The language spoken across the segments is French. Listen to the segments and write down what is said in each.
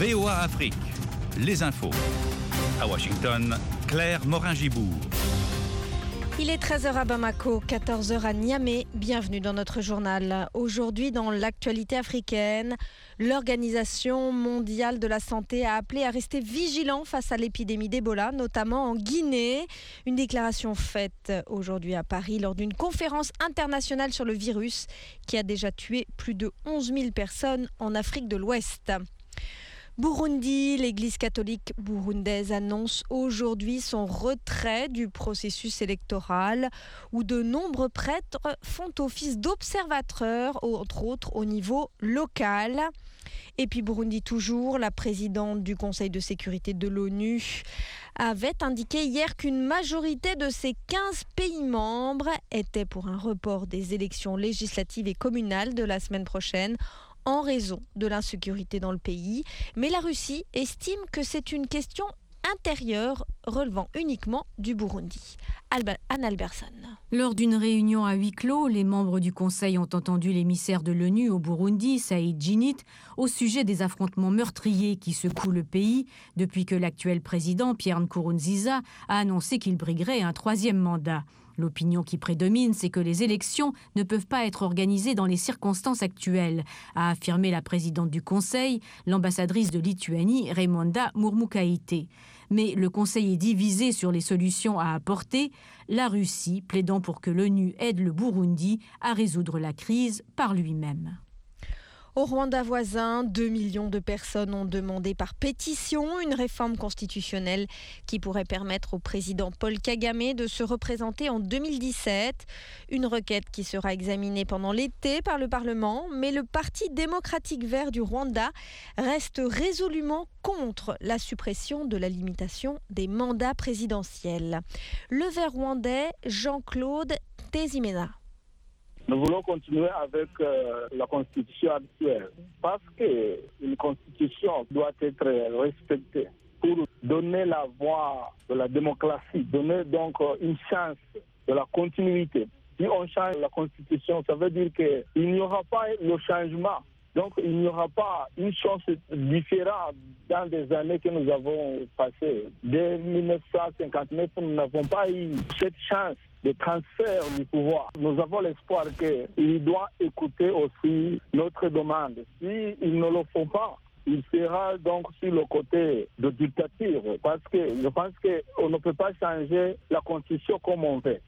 VOA Afrique, les infos. À Washington, Claire Morin-Gibourg. Il est 13h à Bamako, 14h à Niamey. Bienvenue dans notre journal. Aujourd'hui, dans l'actualité africaine, l'Organisation mondiale de la santé a appelé à rester vigilant face à l'épidémie d'Ebola, notamment en Guinée. Une déclaration faite aujourd'hui à Paris lors d'une conférence internationale sur le virus qui a déjà tué plus de 11 000 personnes en Afrique de l'Ouest. Burundi, l'Église catholique burundaise annonce aujourd'hui son retrait du processus électoral où de nombreux prêtres font office d'observateurs, entre autres au niveau local. Et puis Burundi toujours, la présidente du Conseil de sécurité de l'ONU avait indiqué hier qu'une majorité de ses 15 pays membres était pour un report des élections législatives et communales de la semaine prochaine en raison de l'insécurité dans le pays. Mais la Russie estime que c'est une question intérieure relevant uniquement du Burundi. Anne Alberson. Lors d'une réunion à huis clos, les membres du Conseil ont entendu l'émissaire de l'ONU au Burundi, Saïd Djinnit, au sujet des affrontements meurtriers qui secouent le pays depuis que l'actuel président, Pierre Nkurunziza, a annoncé qu'il briguerait un troisième mandat. L'opinion qui prédomine, c'est que les élections ne peuvent pas être organisées dans les circonstances actuelles, a affirmé la présidente du Conseil, l'ambassadrice de Lituanie, Raimonda Murmukaite. Mais le Conseil est divisé sur les solutions à apporter, la Russie plaidant pour que l'ONU aide le Burundi à résoudre la crise par lui-même. Au Rwanda voisin, 2 millions de personnes ont demandé par pétition une réforme constitutionnelle qui pourrait permettre au président Paul Kagame de se représenter en 2017. Une requête qui sera examinée pendant l'été par le Parlement, mais le Parti démocratique vert du Rwanda reste résolument contre la suppression de la limitation des mandats présidentiels. Le vert rwandais Jean-Claude Tezimena. Nous voulons continuer avec la constitution actuelle parce qu'une constitution doit être respectée pour donner la voix de la démocratie, donner donc une chance de la continuité. Si on change la constitution, ça veut dire qu'il n'y aura pas le changement. Donc il n'y aura pas une chose différente dans des années que nous avons passées. Dès 1959, nous n'avons pas eu cette chance de transfert du pouvoir. Nous avons l'espoir qu'il doit écouter aussi notre demande. S'ils ne le font pas, il sera donc sur le côté de dictature. Parce que je pense qu'on ne peut pas changer la constitution comme on veut.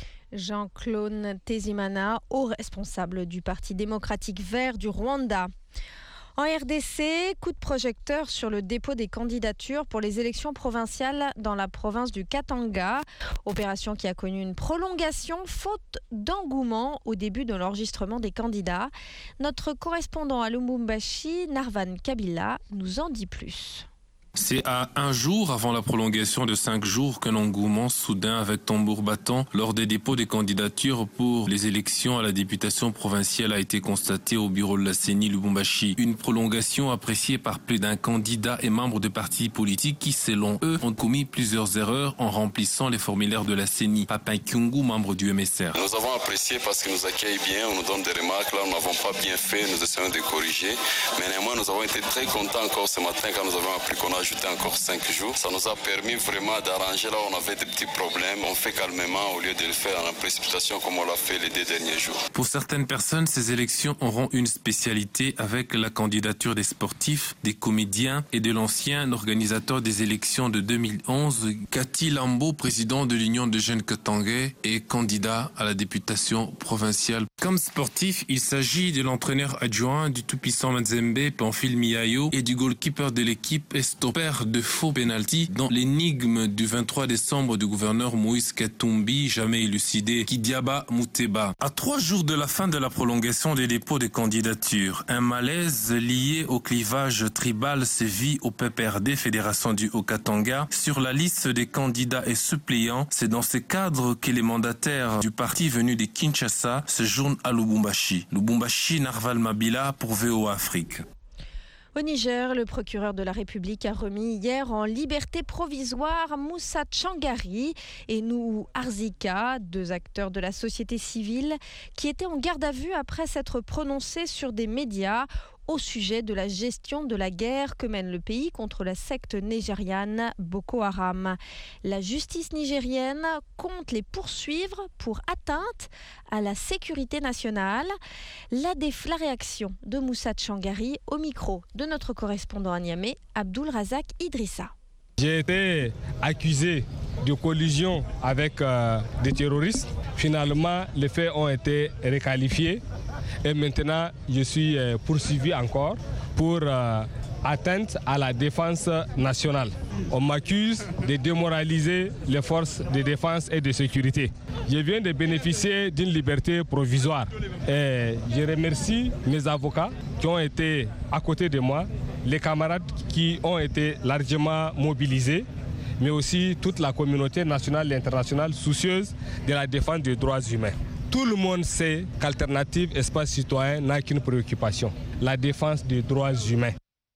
Jean-Claude Tezimana, haut responsable du Parti démocratique vert du Rwanda. En RDC, coup de projecteur sur le dépôt des candidatures pour les élections provinciales dans la province du Katanga. Opération qui a connu une prolongation faute d'engouement au début de l'enregistrement des candidats. Notre correspondant à Lubumbashi, Narvan Kabila, nous en dit plus. C'est à un jour avant la prolongation de 5 jours qu'un engouement soudain avec tambour battant lors des dépôts des candidatures pour les élections à la députation provinciale a été constaté au bureau de la CENI Lubumbashi. Une prolongation appréciée par plus d'un candidat et membre de partis politiques qui, selon eux, ont commis plusieurs erreurs en remplissant les formulaires de la CENI. Papa Kyungu, membre du MSR. Nous avons apprécié parce qu'ils nous accueillent bien, on nous donne des remarques. Là, nous n'avons pas bien fait, nous essayons de corriger. Mais néanmoins, nous avons été très contents encore ce matin quand nous avons appris qu'on a ajouté encore 5 jours. Ça nous a permis vraiment d'arranger là où on avait des petits problèmes. On fait calmement au lieu de le faire en précipitation comme on l'a fait les 2 derniers jours. Pour certaines personnes, ces élections auront une spécialité avec la candidature des sportifs, des comédiens et de l'ancien organisateur des élections de 2011, Kati Lambo, président de l'Union de jeunes katangais et candidat à la députation provinciale. Comme sportif, il s'agit de l'entraîneur adjoint du tout-puissant Mazembe, Pamphile Miayo, et du goalkeeper de l'équipe et stopper de faux pénalty dans l'énigme du 23 décembre du gouverneur Moïse Katumbi, jamais élucidé, Kidiaba Mouteba. À 3 jours de la fin de la prolongation des dépôts de candidatures, un malaise lié au clivage tribal sévit au PPRD, Fédération du Haut-Katanga. Sur la liste des candidats et suppléants, c'est dans ce cadre que les mandataires du parti venus de Kinshasa séjournent à Lubumbashi. Lubumbashi, Narval Mabila pour VOA Afrique. Au Niger, le procureur de la République a remis hier en liberté provisoire Moussa Tchangari et Nou Arzika, 2 acteurs de la société civile, qui étaient en garde à vue après s'être prononcés sur des médias au sujet de la gestion de la guerre que mène le pays contre la secte nigériane Boko Haram. La justice nigérienne compte les poursuivre pour atteinte à la sécurité nationale. La réaction de Moussa Tchangari au micro de notre correspondant à Niamey, Abdul Razak Idrissa. J'ai été accusé de collusion avec des terroristes. Finalement, les faits ont été requalifiés et maintenant je suis poursuivi encore pour atteinte à la défense nationale. On m'accuse de démoraliser les forces de défense et de sécurité. Je viens de bénéficier d'une liberté provisoire et je remercie mes avocats qui ont été à côté de moi, les camarades qui ont été largement mobilisés, mais aussi toute la communauté nationale et internationale soucieuse de la défense des droits humains. Tout le monde sait qu'Alternative Espace Citoyen n'a qu'une préoccupation, la défense des droits humains.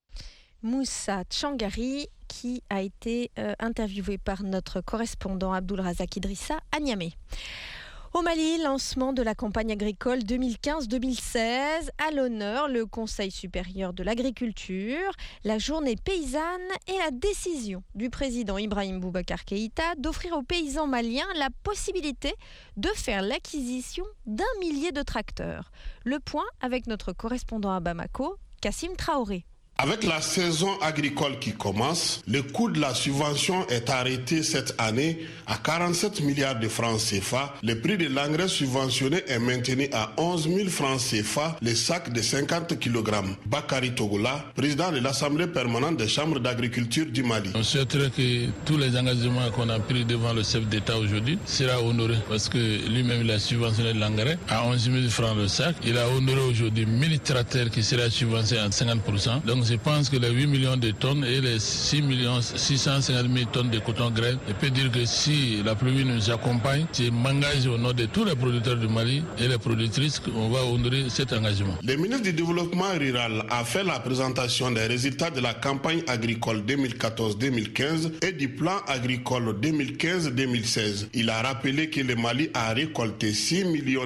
Moussa Tchangari, qui a été interviewé par notre correspondant Abdul Razak Idrissa à Niamey. Au Mali, lancement de la campagne agricole 2015-2016. À l'honneur, le Conseil supérieur de l'agriculture, la journée paysanne et la décision du président Ibrahim Boubacar Keïta d'offrir aux paysans maliens la possibilité de faire l'acquisition d'1 millier de tracteurs. Le point avec notre correspondant à Bamako, Kassim Traoré. Avec la saison agricole qui commence, le coût de la subvention est arrêté cette année à 47 milliards de francs CFA. Le prix de l'engrais subventionné est maintenu à 11 000 francs CFA, le sac de 50 kg. Bakari Togola, président de l'Assemblée permanente des chambres d'agriculture du Mali. On souhaiterait que tous les engagements qu'on a pris devant le chef d'État aujourd'hui sera honoré parce que lui-même il a subventionné l'engrais à 11 000 francs le sac. Il a honoré aujourd'hui 1000 tracteurs qui sera subventionné à 50%. Donc je pense que les 8 millions de tonnes et les 6 650 000 tonnes de coton grêle, je peux dire que si la pluie nous accompagne, je m'engage au nom de tous les producteurs du Mali et les productrices qu'on va honorer cet engagement. Le ministre du Développement rural a fait la présentation des résultats de la campagne agricole 2014-2015 et du plan agricole 2015-2016. Il a rappelé que le Mali a récolté 6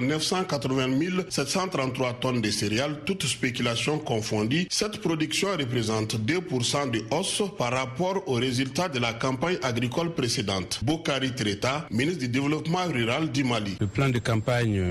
980 733 tonnes de céréales, toutes spéculations confondues. Cette production représente 2% de hausse par rapport aux résultats de la campagne agricole précédente. Bokari Treta, ministre du Développement rural du Mali. Le plan de campagne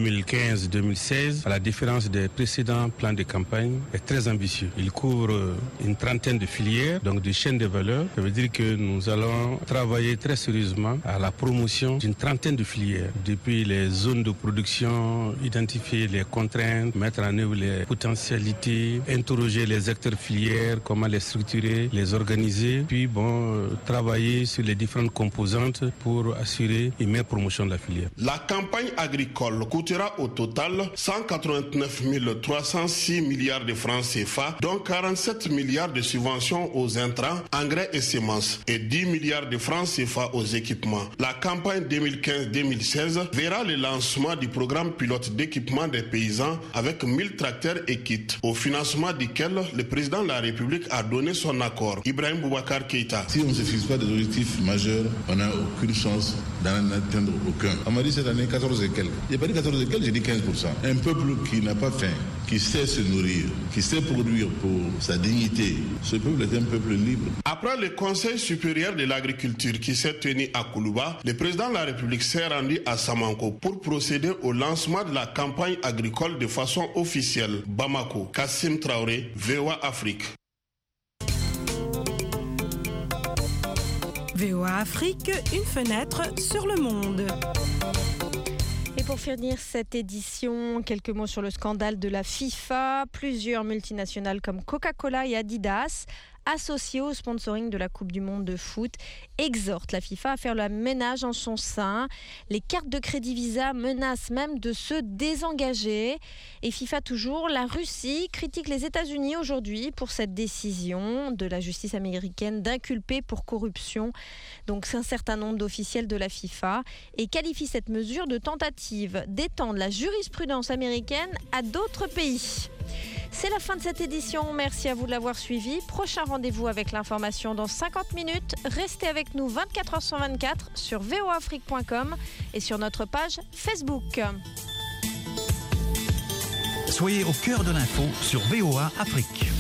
2015-2016, à la différence des précédents plans de campagne, est très ambitieux. Il couvre une trentaine de filières, donc de chaînes de valeur. Ça veut dire que nous allons travailler très sérieusement à la promotion d'une trentaine de filières, depuis les zones de production, identifier les contraintes, mettre en œuvre les potentialités, interroger les acteurs filières, comment les structurer, les organiser, puis travailler sur les différentes composantes pour assurer une meilleure promotion de la filière. La campagne agricole coûtera au total 189 306 milliards de francs CFA, dont 47 milliards de subventions aux intrants, engrais et semences et 10 milliards de francs CFA aux équipements. La campagne 2015-2016 verra le lancement du programme pilote d'équipement des paysans avec 1000 tracteurs et kits, au financement duquel le président de la République a donné son accord. Ibrahim Boubacar Keïta. Si on ne se fixe pas des objectifs majeurs, on n'a aucune chance d'en atteindre aucun. On m'a dit cette année 14 et quelques. Je n'ai pas dit 14 et quelques, j'ai dit 15%. Un peuple qui n'a pas faim, qui sait se nourrir, qui sait produire pour sa dignité, ce peuple est un peuple libre. Après le Conseil supérieur de l'agriculture qui s'est tenu à Koulouba, le président de la République s'est rendu à Samanko pour procéder au lancement de la campagne agricole de façon officielle. Bamako, Kassim Traoré, VOA Afrique. VOA Afrique, une fenêtre sur le monde. Et pour finir cette édition, quelques mots sur le scandale de la FIFA. Plusieurs multinationales comme Coca-Cola et Adidas, associées au sponsoring de la Coupe du Monde de foot, exhortent la FIFA à faire le ménage en son sein. Les cartes de crédit Visa menacent même de se désengager. Et FIFA toujours, la Russie critique les États-Unis aujourd'hui pour cette décision de la justice américaine d'inculper pour corruption donc un certain nombre d'officiels de la FIFA et qualifie cette mesure de tentative d'étendre la jurisprudence américaine à d'autres pays. C'est la fin de cette édition. Merci à vous de l'avoir suivi. Prochain rendez-vous avec l'information dans 50 minutes. Restez avec nous 24h/24 sur voafrique.com et sur notre page Facebook. Soyez au cœur de l'info sur VOA Afrique.